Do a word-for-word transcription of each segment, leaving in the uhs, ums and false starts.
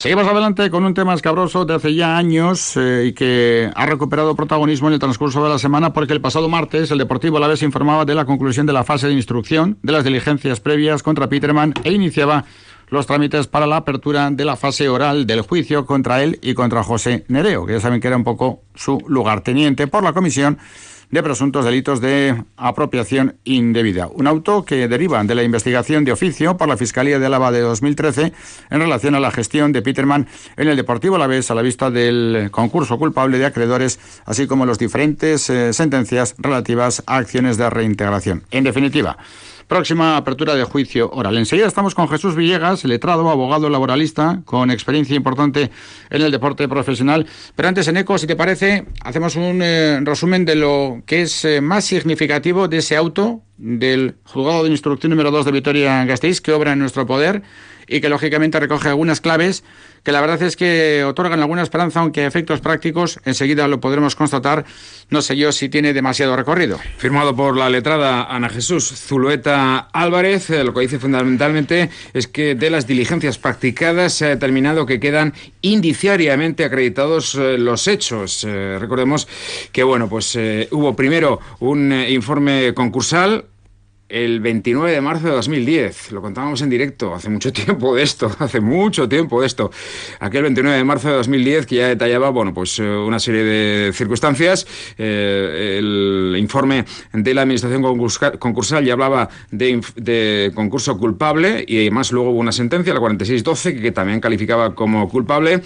Seguimos adelante con un tema escabroso de hace ya años eh, y que ha recuperado protagonismo en el transcurso de la semana, porque el pasado martes el Deportivo Alavés informaba de la conclusión de la fase de instrucción de las diligencias previas contra Petermann e iniciaba los trámites para la apertura de la fase oral del juicio contra él y contra José Nereo, que ya saben que era un poco su lugarteniente por la comisión de presuntos delitos de apropiación indebida. Un auto que deriva de la investigación de oficio por la Fiscalía de Álava de dos mil trece en relación a la gestión de Petermann en el Deportivo Alavés a la vista del concurso culpable de acreedores, así como las diferentes eh, sentencias relativas a acciones de reintegración. En definitiva, próxima apertura de juicio oral. Enseguida estamos con Jesús Villegas, letrado, abogado laboralista, con experiencia importante en el deporte profesional. Pero antes, Eneco, si te parece, hacemos un eh, resumen de lo que es eh, más significativo de ese auto del juzgado de instrucción número dos de Vitoria-Gasteiz, que obra en nuestro poder y que lógicamente recoge algunas claves que la verdad es que otorgan alguna esperanza, aunque a efectos prácticos enseguida lo podremos constatar. No sé yo si tiene demasiado recorrido. Firmado por la letrada Ana Jesús Zulueta Álvarez, eh, lo que dice fundamentalmente es que de las diligencias practicadas se ha determinado que quedan indiciariamente acreditados eh, los hechos. Eh, recordemos que bueno, pues eh, hubo primero un eh, informe concursal el veintinueve de marzo de dos mil diez, lo contábamos en directo, hace mucho tiempo de esto, hace mucho tiempo de esto, aquel veintinueve de marzo de dos mil diez que ya detallaba, bueno, pues una serie de circunstancias. Eh, el informe de la administración concursal, concursal ya hablaba de, de concurso culpable y además luego hubo una sentencia, la cuarenta y seis doce, que, que también calificaba como culpable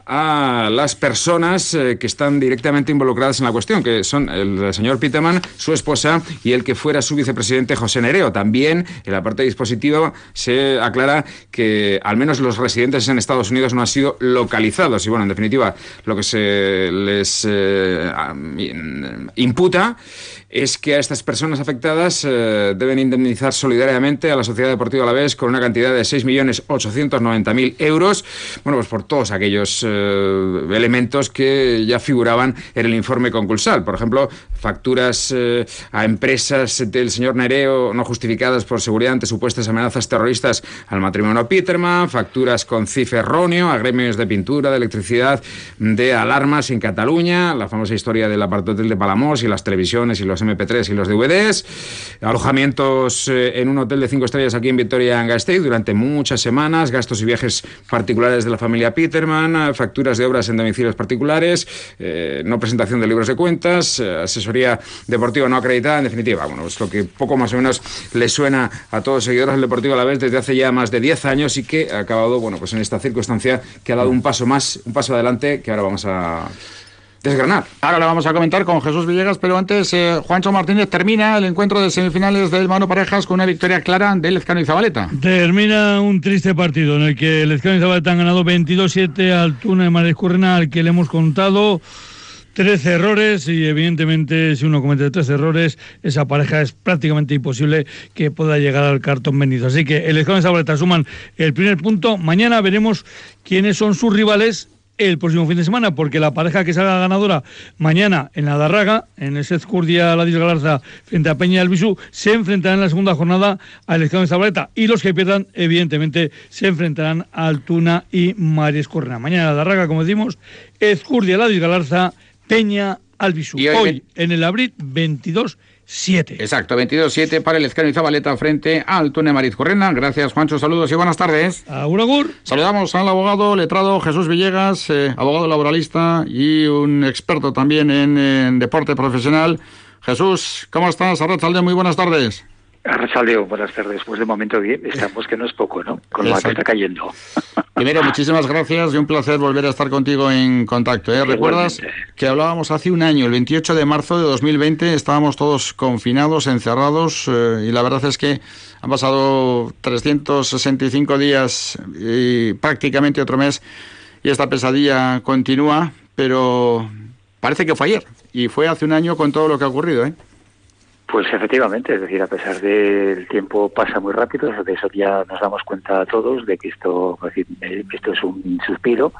a las personas eh, que están directamente involucradas en la cuestión, que son el señor Petermann, su esposa y el que fuera su vicepresidente José Nereo. También en la parte dispositiva se aclara que al menos los residentes en Estados Unidos no han sido localizados y bueno, en definitiva lo que se les eh, imputa es que a estas personas afectadas eh, deben indemnizar solidariamente a la Sociedad Deportiva Alavés con una cantidad de seis millones ochocientos noventa mil euros, bueno, pues por todos aquellos eh, elementos que ya figuraban en el informe concursal. Por ejemplo, facturas eh, a empresas del señor Nereo no justificadas por seguridad ante supuestas amenazas terroristas al matrimonio Petermann, facturas con C I F erróneo a gremios de pintura, de electricidad, de alarmas en Cataluña, la famosa historia del apartohotel de Palamós y las televisiones y los eme pe tres y los de ve des, alojamientos eh, en un hotel de cinco estrellas aquí en Vitoria-Gasteiz durante muchas semanas, gastos y viajes particulares de la familia Petermann, facturas de obras en domicilios particulares, eh, no presentación de libros de cuentas, eh, asesoría deportiva no acreditada, en definitiva, bueno, es lo que poco más o menos le suena a todos los seguidores del Deportivo Alavés desde hace ya más de diez años y que ha acabado, bueno, pues en esta circunstancia que ha dado un paso más, un paso adelante que ahora vamos a desgranar. Ahora lo vamos a comentar con Jesús Villegas, pero antes eh, Juancho Martínez, termina el encuentro de semifinales del Mano Parejas con una victoria clara de Lezcano y Zabaleta. Termina un triste partido en el que Lezcano y Zabaleta han ganado veintidós siete al Tuna de Mariscurrena, al que le hemos contado trece errores y evidentemente si uno comete tres errores esa pareja es prácticamente imposible que pueda llegar al cartón vendido. Así que el Lezcano y Zabaleta suman el primer punto. Mañana veremos quiénes son sus rivales el próximo fin de semana, porque la pareja que salga ganadora mañana en la Darraga, en el Ezcurdia Ladis Galarza frente a Peña Albisu, se enfrentarán en la segunda jornada al Lezcano y Zabaleta, y los que pierdan evidentemente se enfrentarán al Tuna y Mariscurrena. Mañana en la Darraga, como decimos, Ezcurdia Ladis Galarza, Peña Albisu. Y hoy, hoy en el Abrit veintidós siete. Exacto, veintidós siete para el Lezcano y Zabaleta frente al Tuna y Mariscurrena. Gracias, Juancho, saludos y buenas tardes. Agur, agur. Saludamos al abogado letrado Jesús Villegas, eh, abogado laboralista y un experto también en, en deporte profesional. Jesús, ¿cómo estás? Arratsalde, muy buenas tardes. Arratsaldeón, buenas tardes. Pues de momento bien, estamos que no es poco, ¿no? Con lo que está cayendo. Primero, muchísimas gracias y un placer volver a estar contigo en contacto, ¿eh? ¿Recuerdas que hablábamos hace un año, el veintiocho de marzo de dos mil veinte, estábamos todos confinados, encerrados, eh, y la verdad es que han pasado trescientos sesenta y cinco días y prácticamente otro mes y esta pesadilla continúa, pero parece que fue ayer y fue hace un año con todo lo que ha ocurrido, ¿eh? Pues efectivamente, es decir, a pesar del tiempo pasa muy rápido, de eso ya nos damos cuenta todos, de que esto, es decir, esto es un suspiro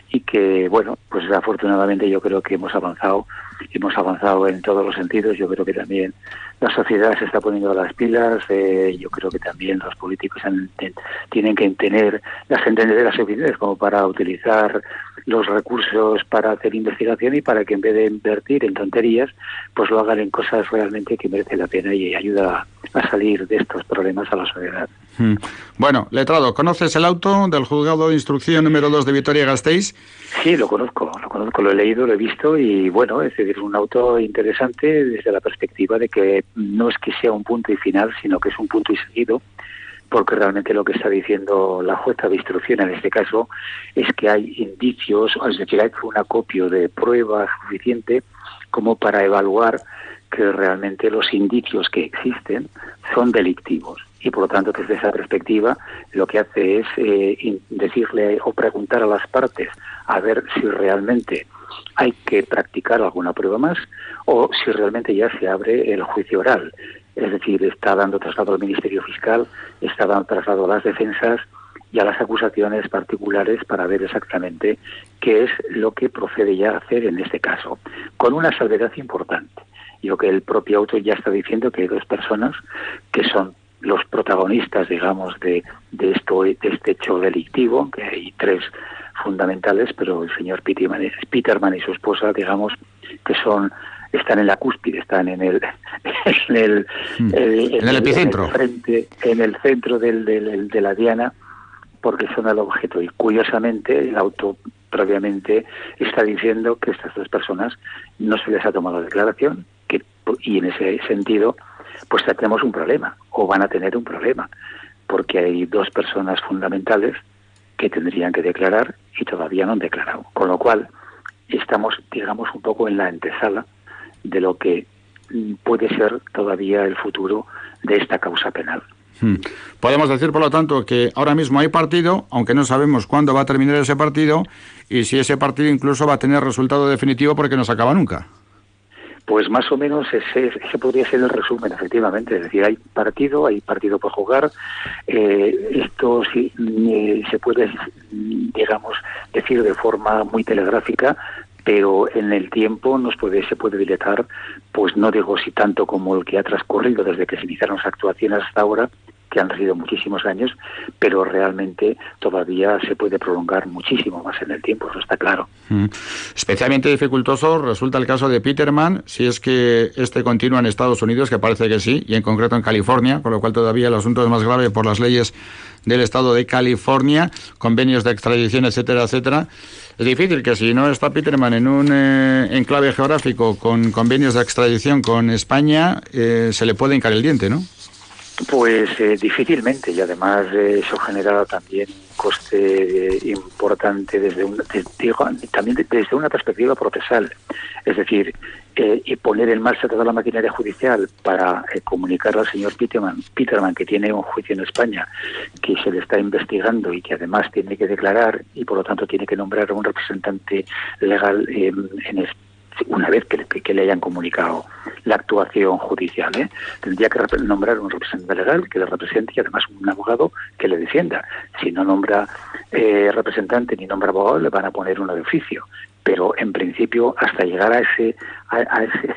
y que, bueno, pues afortunadamente yo creo que hemos avanzado, hemos avanzado en todos los sentidos. Yo creo que también la sociedad se está poniendo las pilas, eh, yo creo que también los políticos han, ten, tienen que tener las entenderas suficientes como para utilizar los recursos para hacer investigación y para que en vez de invertir en tonterías, pues lo hagan en cosas realmente que merecen la pena y ayuda a salir de estos problemas a la sociedad. Hmm. Bueno, letrado, ¿conoces el auto del juzgado de instrucción número dos de Vitoria-Gasteiz? Sí, lo conozco, lo conozco, lo he leído, lo he visto y bueno, es decir, un auto interesante desde la perspectiva de que no es que sea un punto y final, sino que es un punto y seguido, porque realmente lo que está diciendo la jueza de instrucción en este caso es que hay indicios, es decir, hay un acopio de pruebas suficiente como para evaluar que realmente los indicios que existen son delictivos. Y por lo tanto, desde esa perspectiva, lo que hace es eh, decirle o preguntar a las partes a ver si realmente hay que practicar alguna prueba más o si realmente ya se abre el juicio oral. Es decir, está dando traslado al Ministerio Fiscal, está dando traslado a las defensas y a las acusaciones particulares para ver exactamente qué es lo que procede ya a hacer en este caso, con una salvedad importante. Yo que el propio autor ya está diciendo que hay dos personas que son los protagonistas, digamos, de, de, esto, de este hecho delictivo, que hay tres fundamentales, pero el señor Peterman, Peterman y su esposa, digamos, que son están en la cúspide, están en el en el, hmm. el, en en el epicentro, en el, frente, en el centro del, del, de la diana, porque son el objeto. Y curiosamente, el auto previamente está diciendo que estas dos personas no se les ha tomado declaración, que y en ese sentido pues tenemos un problema, o van a tener un problema, porque hay dos personas fundamentales que tendrían que declarar y todavía no han declarado. Con lo cual, estamos, digamos, un poco en la antesala de lo que puede ser todavía el futuro de esta causa penal. Hmm. Podemos decir, por lo tanto, que ahora mismo hay partido, aunque no sabemos cuándo va a terminar ese partido y si ese partido incluso va a tener resultado definitivo porque no se acaba nunca. Pues más o menos ese, ese podría ser el resumen, efectivamente. Es decir, hay partido, hay partido por jugar. Eh, esto sí, eh, se puede, digamos, decir de forma muy telegráfica, pero en el tiempo nos puede se puede dilatar, pues no digo si tanto como el que ha transcurrido desde que se iniciaron las actuaciones hasta ahora, que han sido muchísimos años, pero realmente todavía se puede prolongar muchísimo más en el tiempo, eso está claro. Mm. Especialmente dificultoso resulta el caso de Peterman, si es que este continúa en Estados Unidos, que parece que sí, y en concreto en California, con lo cual todavía el asunto es más grave por las leyes del estado de California, convenios de extradición, etcétera, etcétera. Es difícil que si no está Peterman en un eh, enclave geográfico con convenios de extradición con España, eh, se le puede hincar el diente, ¿no? Pues eh, difícilmente, y además eh, eso genera también un coste eh, importante desde un, de, digo, también desde una perspectiva procesal. Es decir, eh, y poner en marcha toda la maquinaria judicial para eh, comunicar al señor Peterman, Peterman que tiene un juicio en España, que se le está investigando y que además tiene que declarar y por lo tanto tiene que nombrar a un representante legal eh, en España, una vez que, que, que le hayan comunicado la actuación judicial, ¿eh? Tendría que nombrar un representante legal que le represente y además un abogado que le defienda. Si no nombra eh, representante ni nombra abogado, le van a poner uno de oficio. Pero en principio, hasta llegar a ese, a, a ese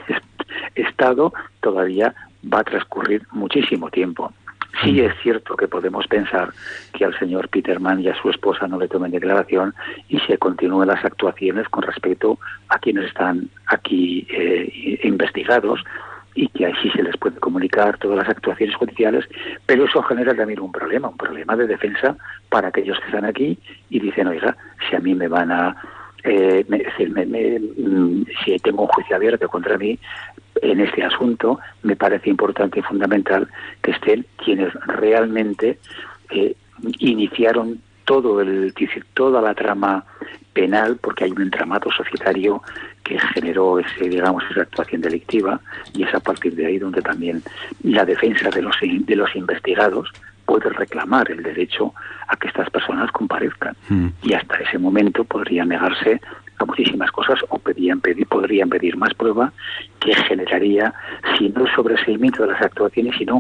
estado, todavía va a transcurrir muchísimo tiempo. Sí es cierto que podemos pensar que al señor Peterman y a su esposa no le tomen declaración y se continúen las actuaciones con respecto a quienes están aquí eh, investigados y que así se les puede comunicar todas las actuaciones judiciales, pero eso genera también un problema, un problema de defensa para aquellos que están aquí y dicen, oiga, si a mí me van a... Eh, me, me, me, si tengo un juicio abierto contra mí en este asunto, me parece importante y fundamental que estén quienes realmente eh, iniciaron todo el toda la trama penal, porque hay un entramado societario que generó ese, digamos, esa actuación delictiva, y es a partir de ahí donde también la defensa de los de los investigados puede reclamar el derecho a que estas personas comparezcan. Mm. Y hasta ese momento podrían negarse a muchísimas cosas o podrían pedir, podrían pedir más prueba que generaría, si no el sobreseimiento de las actuaciones, sino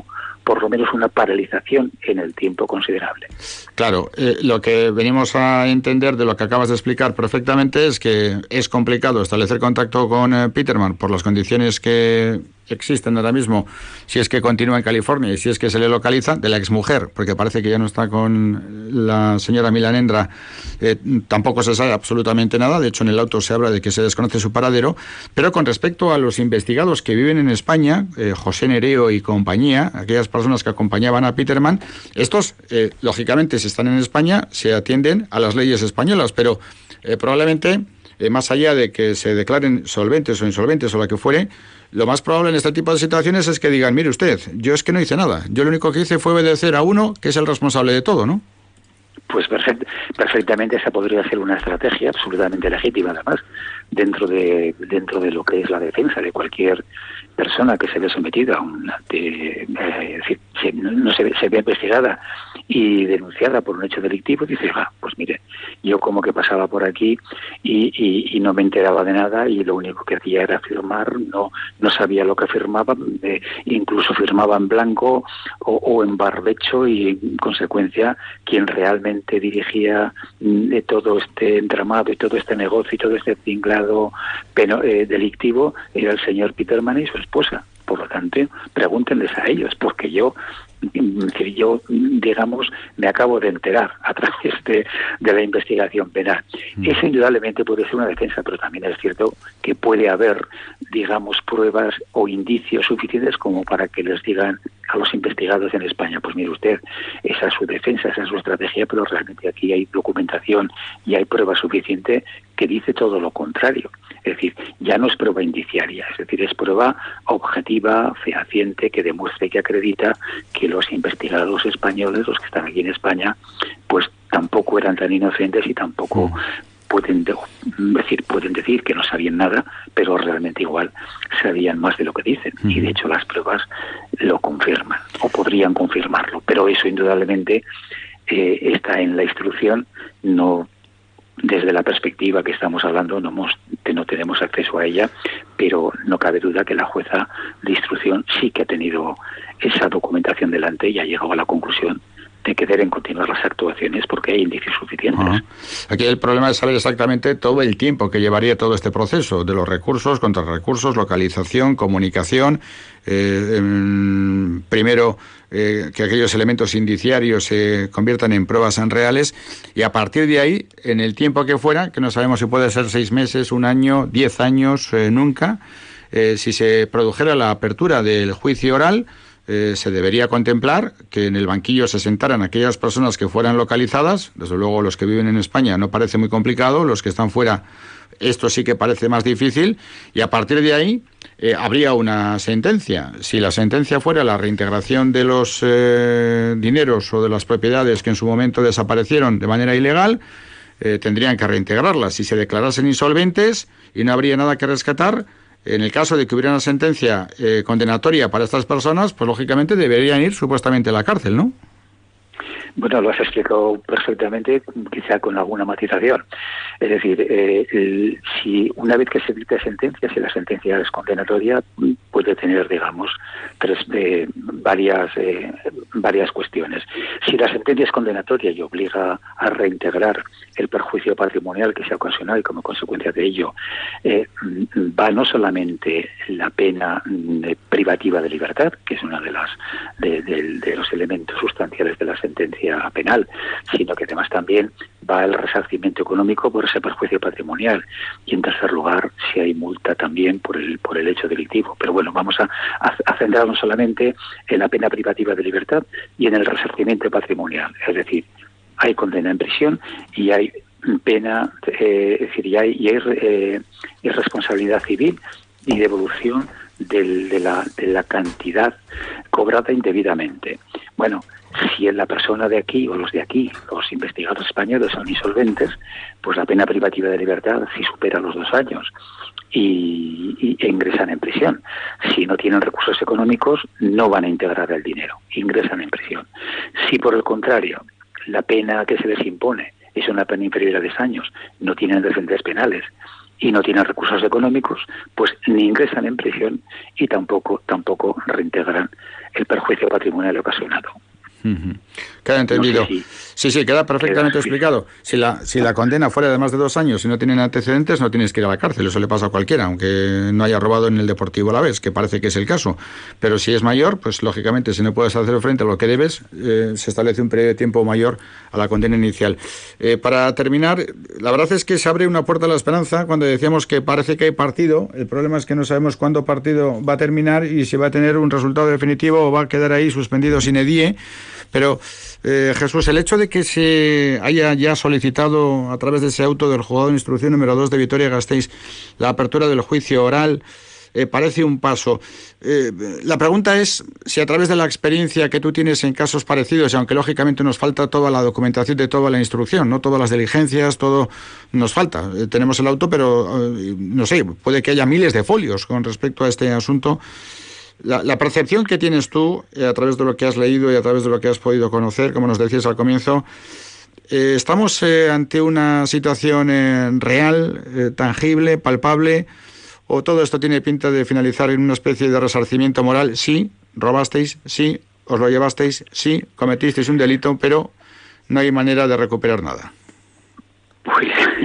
por lo menos una paralización en el tiempo considerable. Claro, eh, lo que venimos a entender de lo que acabas de explicar perfectamente es que es complicado establecer contacto con eh, Peterman por las condiciones que existen ahora mismo, si es que continúa en California y si es que se le localiza, de la exmujer, porque parece que ya no está con la señora Milanendra, eh, tampoco se sabe absolutamente nada. De hecho, en el auto se habla de que se desconoce su paradero. Pero con respecto a los investigados que viven en España, eh, José Nereo y compañía, aquellas personas que acompañaban a Peterman, estos, eh, lógicamente, si están en España, se atienden a las leyes españolas, pero eh, probablemente, eh, más allá de que se declaren solventes o insolventes o lo que fuere, lo más probable en este tipo de situaciones es que digan, mire usted, yo es que no hice nada, yo lo único que hice fue obedecer a uno que es el responsable de todo, ¿no? Pues perfect, perfectamente esa podría ser una estrategia absolutamente legítima, además, dentro de dentro de lo que es la defensa de cualquier persona que se ve sometida a un de, eh, decir, se, no se ve, se ve investigada y denunciada por un hecho delictivo, dice, ah, pues mire, yo como que pasaba por aquí y, y, y no me enteraba de nada y lo único que hacía era firmar, no no sabía lo que firmaba, eh, incluso firmaba en blanco o, o en barbecho y en consecuencia quien realmente dirigía de todo este entramado y todo este negocio y todo este tinglado peno, eh, delictivo era el señor Peterman y su esposa. Por lo tanto, pregúntenles a ellos, porque yo, yo digamos, me acabo de enterar a través de, de la investigación penal. Mm. Eso indudablemente puede ser una defensa, pero también es cierto que puede haber, digamos, pruebas o indicios suficientes como para que les digan a los investigados en España, pues mire usted, esa es su defensa, esa es su estrategia, pero realmente aquí hay documentación y hay prueba suficiente que dice todo lo contrario. Es decir, ya no es prueba indiciaria, es decir, es prueba objetiva, fehaciente, que demuestra y que acredita que los investigados españoles, los que están aquí en España, pues tampoco eran tan inocentes y tampoco pueden de, decir, pueden decir que no sabían nada, pero realmente igual sabían más de lo que dicen. Uh-huh. Y de hecho las pruebas lo confirman, o podrían confirmarlo. Pero eso indudablemente eh, está en la instrucción, no desde la perspectiva que estamos hablando, no, hemos, no tenemos acceso a ella, pero no cabe duda que la jueza de instrucción sí que ha tenido esa documentación delante y ha llegado a la conclusión de que deben continuar las actuaciones porque hay indicios suficientes. Uh-huh. Aquí el problema es saber exactamente todo el tiempo que llevaría todo este proceso, de los recursos, contrarrecursos, localización, comunicación, eh, eh, primero eh, que aquellos elementos indiciarios se conviertan en pruebas en reales y a partir de ahí, en el tiempo que fuera, que no sabemos si puede ser seis meses, un año, diez años, eh, nunca, eh, si se produjera la apertura del juicio oral, Eh, se debería contemplar que en el banquillo se sentaran aquellas personas que fueran localizadas. Desde luego los que viven en España no parece muy complicado, los que están fuera esto sí que parece más difícil y a partir de ahí eh, habría una sentencia. Si la sentencia fuera la reintegración de los eh, dineros o de las propiedades que en su momento desaparecieron de manera ilegal, eh, tendrían que reintegrarlas. Si se declarasen insolventes y no habría nada que rescatar, en el caso de que hubiera una sentencia eh, condenatoria para estas personas, pues lógicamente deberían ir supuestamente a la cárcel, ¿no? Bueno, lo has explicado perfectamente, quizá con alguna matización. Es decir, eh, el, si una vez que se dicta sentencia, si la sentencia es condenatoria, puede tener, digamos, tres, eh, varias, eh, varias cuestiones. Si la sentencia es condenatoria y obliga a reintegrar el perjuicio patrimonial que se ha ocasionado y como consecuencia de ello eh, va no solamente la pena eh, privativa de libertad, que es una de las de, de, de los elementos sustanciales de la sentencia penal, sino que además también va el resarcimiento económico por ese perjuicio patrimonial y en tercer lugar si hay multa también por el por el hecho delictivo. Pero bueno, vamos a, a, a centrarnos solamente en la pena privativa de libertad y en el resarcimiento patrimonial, es decir, hay condena en prisión y hay pena, eh, es decir, y hay, y hay eh, responsabilidad civil y devolución del, de, la, de la cantidad cobrada indebidamente. Bueno, si la persona de aquí o los de aquí, los investigados españoles son insolventes, pues la pena privativa de libertad sí supera los dos años y, y e ingresan en prisión. Si no tienen recursos económicos, no van a integrar el dinero, ingresan en prisión. Si por el contrario, la pena que se les impone es una pena inferior a diez años, no tienen antecedentes penales y no tienen recursos económicos, pues ni ingresan en prisión y tampoco tampoco reintegran el perjuicio patrimonial ocasionado. Uh-huh. Queda entendido. No sé si sí, sí, queda perfectamente queda explicado. Si la, si la condena fuera de más de dos años y no tienen antecedentes, no tienes que ir a la cárcel. Eso le pasa a cualquiera, aunque no haya robado en el Deportivo Alavés, que parece que es el caso. Pero si es mayor, pues lógicamente, si no puedes hacer frente a lo que debes, eh, se establece un periodo de tiempo mayor a la condena inicial. Eh, para terminar, la verdad es que se abre una puerta a la esperanza cuando decíamos que parece que hay partido. El problema es que no sabemos cuándo partido va a terminar y si va a tener un resultado definitivo o va a quedar ahí suspendido sine die. Pero, eh, Jesús, el hecho de que se haya ya solicitado a través de ese auto del juzgado de instrucción número dos de Vitoria-Gasteiz la apertura del juicio oral eh, parece un paso. Eh, la pregunta es si a través de la experiencia que tú tienes en casos parecidos, y aunque lógicamente nos falta toda la documentación de toda la instrucción, no todas las diligencias, todo nos falta. Eh, tenemos el auto, pero eh, no sé, puede que haya miles de folios con respecto a este asunto. La, la percepción que tienes tú, eh, a través de lo que has leído y a través de lo que has podido conocer, como nos decías al comienzo, eh, ¿estamos eh, ante una situación eh, real, eh, tangible, palpable, o todo esto tiene pinta de finalizar en una especie de resarcimiento moral? Sí, robasteis, sí, os lo llevasteis, sí, cometisteis un delito, pero no hay manera de recuperar nada. Pues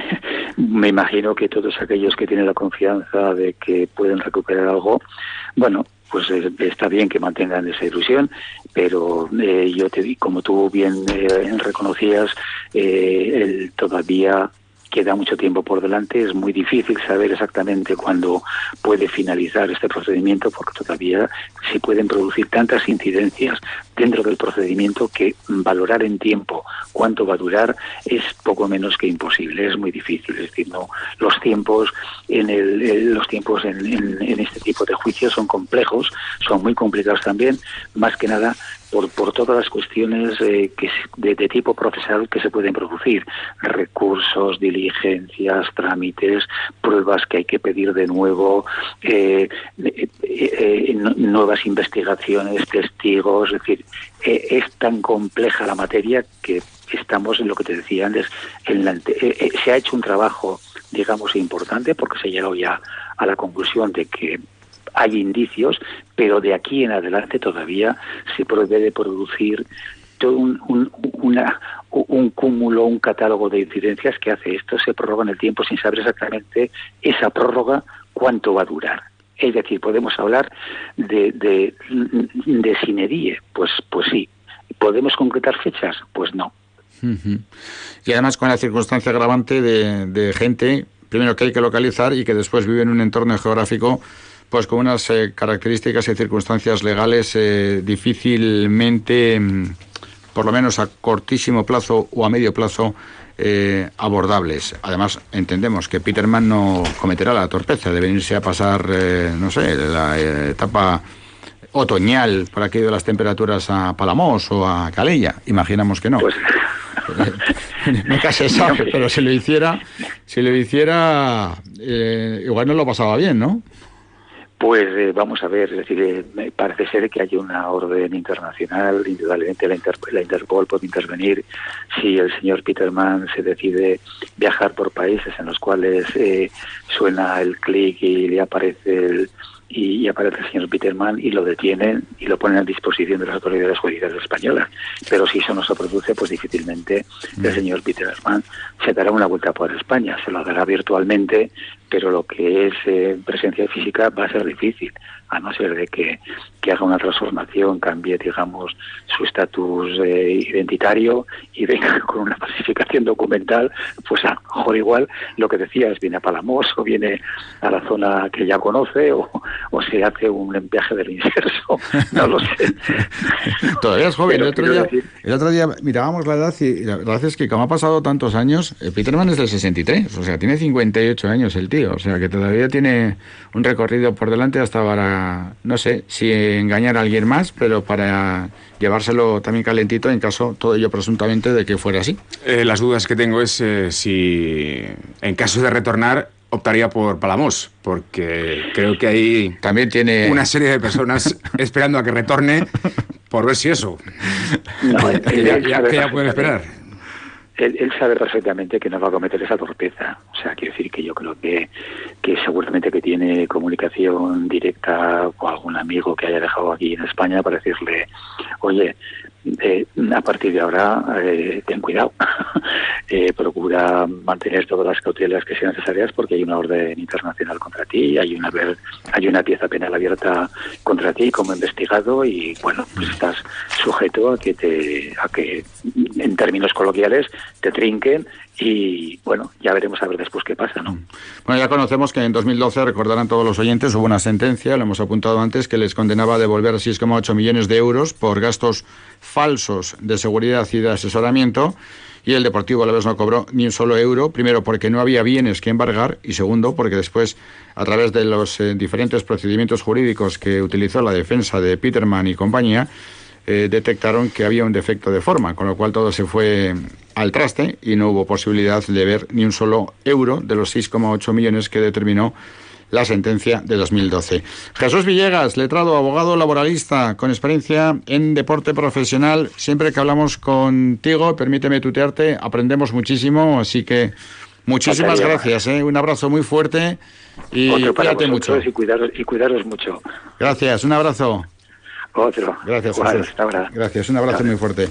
me imagino que todos aquellos que tienen la confianza de que pueden recuperar algo, bueno, pues eh, está bien que mantengan esa ilusión, pero eh, yo te di, como tú bien eh, reconocías, eh, el, todavía queda mucho tiempo por delante. Es muy difícil saber exactamente cuándo puede finalizar este procedimiento, porque todavía se pueden producir tantas incidencias dentro del procedimiento que valorar en tiempo cuánto va a durar es poco menos que imposible. Es muy difícil. Es decir, no, los tiempos en el, el los tiempos en, en, en este tipo de juicios son complejos, son muy complicados también, más que nada por por todas las cuestiones eh, que de, de tipo procesal que se pueden producir, recursos, diligencias, trámites, pruebas que hay que pedir de nuevo, eh, eh, eh, nuevas investigaciones, testigos. Es decir, eh, es tan compleja la materia que estamos en lo que te decía antes. En la, eh, eh, se ha hecho un trabajo, digamos, importante, porque se ha llegado ya a la conclusión de que hay indicios, pero de aquí en adelante todavía se puede producir todo un, un, una, un cúmulo, un catálogo de incidencias que hace esto. Se prorroga en el tiempo sin saber exactamente esa prórroga cuánto va a durar. Es decir, podemos hablar de, de, de sine die, pues, pues sí. ¿Podemos concretar fechas? Pues no. Uh-huh. Y además con la circunstancia agravante de, de gente, primero que hay que localizar y que después vive en un entorno geográfico pues con unas eh, características y circunstancias legales eh, difícilmente, por lo menos a cortísimo plazo o a medio plazo, eh, abordables. Además, entendemos que Petermann no cometerá la torpeza de venirse a pasar, eh, no sé, la eh, etapa otoñal por aquello de las temperaturas a Palamós o a Calella. Imaginamos que no. Pues... Nunca se sabe, pero si lo hiciera, si lo hiciera, eh, igual no lo pasaba bien, ¿no? Pues eh, vamos a ver, es decir, eh, me parece ser que hay una orden internacional, indudablemente la, Inter la Interpol puede intervenir si el señor Petermann se decide viajar por países en los cuales eh, suena el clic y le aparece el, y, y aparece el señor Petermann y lo detienen y lo ponen a disposición de las autoridades judiciales españolas. Pero si eso no se produce, pues difícilmente el señor Petermann se dará una vuelta por España, se lo dará virtualmente, pero lo que es eh, presencia física va a ser difícil, a no ser de que, que haga una transformación, cambie, digamos, su estatus eh, identitario y venga con una falsificación documental, pues a lo mejor igual lo que decías, viene a Palamós o viene a la zona que ya conoce o, o se hace un viaje del inserso, no lo sé. Todavía es joven. El otro, día, el otro día mirábamos la edad y la verdad es que como ha pasado tantos años, eh, Petermann es del sesenta y tres, o sea, tiene cincuenta y ocho años el tío, o sea, que todavía tiene un recorrido por delante hasta para, no sé, si engañar a alguien más, pero para llevárselo también calentito en caso, todo ello presuntamente, de que fuera así. Eh, las dudas que tengo es eh, si en caso de retornar optaría por Palamós, porque creo que hay también tiene una serie de personas esperando a que retorne por ver si eso, no, que, ya, ya, que ya pueden esperar. él, él sabe perfectamente que no va a cometer esa torpeza. O sea, quiero decir que yo creo que, que seguramente que tiene comunicación directa con algún amigo que haya dejado aquí en España para decirle, oye, eh, a partir de ahora eh, ten cuidado, eh, procura mantener todas las cautelas que sean necesarias porque hay una orden internacional contra ti, hay una hay una pieza penal abierta contra ti como investigado y bueno, pues estás sujeto a que te a que en términos coloquiales te trinquen y bueno, ya veremos a ver después qué pasa, ¿no? Bueno, ya conocemos que en dos mil doce, recordarán todos los oyentes, hubo una sentencia, lo hemos apuntado antes, que les condenaba a devolver seis coma ocho millones de euros por gastos falsos de seguridad y de asesoramiento, y el Deportivo Alavés no cobró ni un solo euro, primero porque no había bienes que embargar y segundo porque después, a través de los eh, diferentes procedimientos jurídicos que utilizó la defensa de Peterman y compañía, Eh, detectaron que había un defecto de forma, con lo cual todo se fue al traste y no hubo posibilidad de ver ni un solo euro de los seis coma ocho millones que determinó la sentencia de dos mil doce. Jesús Villegas, letrado, abogado laboralista, con experiencia en deporte profesional. Siempre que hablamos contigo, permíteme tutearte, aprendemos muchísimo, así que muchísimas gracias, ¿eh? Un abrazo muy fuerte y cuídate mucho. Y cuidaros, y cuidaros mucho. Gracias, un abrazo. Otro. Gracias, Igual, Jesús. hasta ahora. Gracias, un abrazo muy fuerte.